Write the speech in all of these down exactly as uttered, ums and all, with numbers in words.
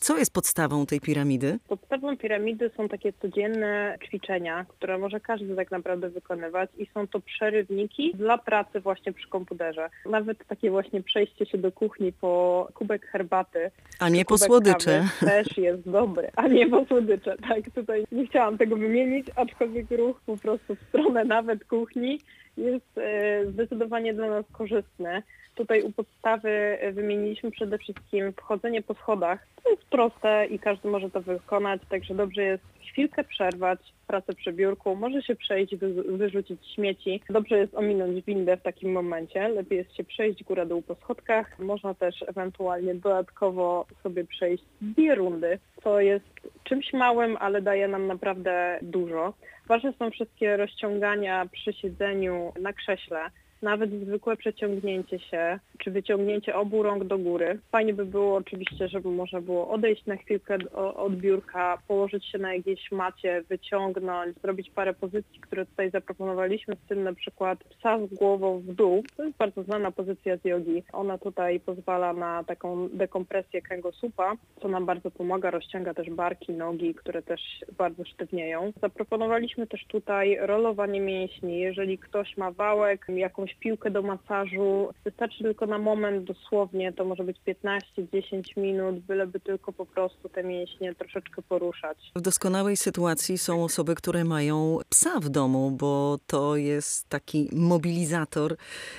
Co jest podstawą tej piramidy? Podstawą piramidy są takie codzienne ćwiczenia, które może każdy tak naprawdę wykonywać i są to przerywniki dla pracy właśnie przy komputerze. Nawet takie właśnie przejście się do kuchni po kubek herbaty, A nie po kubek słodycze. kawy też jest dobry, a nie po słodycze. Tak, tutaj nie chciałam tego wymienić, aczkolwiek ruch po prostu w stronę nawet kuchni jest e, zdecydowanie dla nas korzystny. Tutaj u podstawy wymieniliśmy przede wszystkim wchodzenie po schodach. To jest proste i każdy może to wykonać, także dobrze jest chwilkę przerwać pracę przy biurku, może się przejść, wy, wyrzucić śmieci. Dobrze jest ominąć windę w takim momencie, lepiej jest się przejść góra-dół po schodkach. Można też ewentualnie dodatkowo sobie przejść dwie rundy, co jest czymś małym, ale daje nam naprawdę dużo. Ważne są wszystkie rozciągania przy siedzeniu na krześle. Nawet zwykłe przeciągnięcie się, czy wyciągnięcie obu rąk do góry. Fajnie by było oczywiście, żeby można było odejść na chwilkę od biurka, położyć się na jakiejś macie, wyciągnąć, zrobić parę pozycji, które tutaj zaproponowaliśmy, w tym na przykład psa z głową w dół. To jest bardzo znana pozycja z jogi. Ona tutaj pozwala na taką dekompresję kręgosłupa, co nam bardzo pomaga, rozciąga też barki, nogi, które też bardzo sztywnieją. Zaproponowaliśmy też tutaj rolowanie mięśni. Jeżeli ktoś ma wałek, jakąś piłkę do masażu, wystarczy tylko na moment dosłownie, to może być piętnaście do dziesięciu minut, byleby tylko po prostu te mięśnie troszeczkę poruszać. W doskonałej sytuacji są osoby, które mają psa w domu, bo to jest taki mobilizator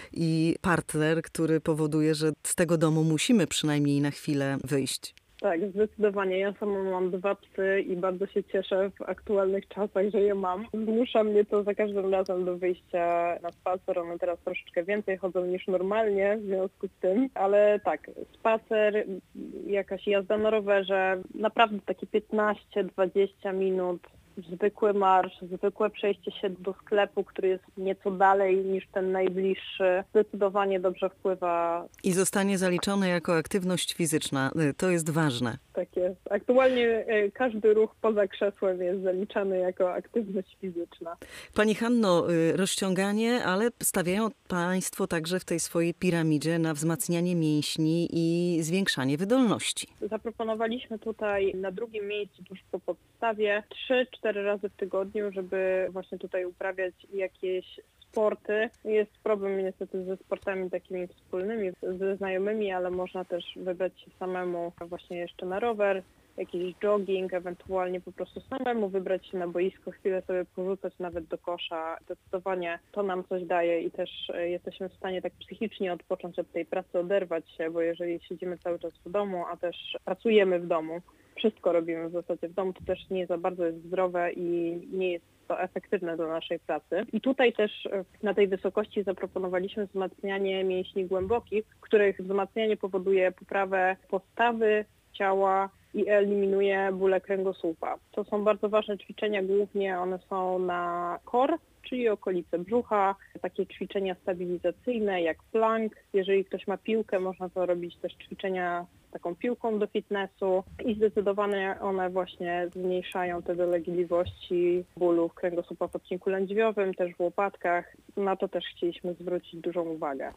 i partner, który powoduje, że z tego domu musimy przynajmniej na chwilę wyjść. Tak, zdecydowanie. Ja sama mam dwa psy i bardzo się cieszę w aktualnych czasach, że je mam. Zmusza mnie to za każdym razem do wyjścia na spacer. One teraz troszeczkę więcej chodzą niż normalnie w związku z tym. Ale tak, spacer, jakaś jazda na rowerze, naprawdę takie piętnaście do dwudziestu minut. Zwykły marsz, zwykłe przejście się do sklepu, który jest nieco dalej niż ten najbliższy, zdecydowanie dobrze wpływa. I zostanie zaliczone jako aktywność fizyczna. To jest ważne. Tak jest. Aktualnie każdy ruch poza krzesłem jest zaliczany jako aktywność fizyczna. Pani Hanno, rozciąganie, ale stawiają Państwo także w tej swojej piramidzie na wzmacnianie mięśni i zwiększanie wydolności. Zaproponowaliśmy tutaj na drugim miejscu, tuż po podstawie, trzy cztery razy w tygodniu, żeby właśnie tutaj uprawiać jakieś sporty. Jest problem niestety ze sportami takimi wspólnymi, ze znajomymi, ale można też wybrać się samemu właśnie jeszcze na rower, jakiś jogging, ewentualnie po prostu samemu wybrać się na boisko, chwilę sobie porzucać nawet do kosza. Zdecydowanie to nam coś daje i też jesteśmy w stanie tak psychicznie odpocząć od tej pracy, oderwać się, bo jeżeli siedzimy cały czas w domu, a też pracujemy w domu, wszystko robimy w zasadzie w domu, to też nie za bardzo jest zdrowe i nie jest to efektywne do naszej pracy. I tutaj też na tej wysokości zaproponowaliśmy wzmacnianie mięśni głębokich, których wzmacnianie powoduje poprawę postawy ciała i eliminuje bóle kręgosłupa. To są bardzo ważne ćwiczenia, głównie one są na core, czyli okolice brzucha, takie ćwiczenia stabilizacyjne jak plank. Jeżeli ktoś ma piłkę, można to robić też ćwiczenia taką piłką do fitnessu i zdecydowanie one właśnie zmniejszają te dolegliwości bólów kręgosłupa w odcinku lędźwiowym, też w łopatkach. Na to też chcieliśmy zwrócić dużą uwagę.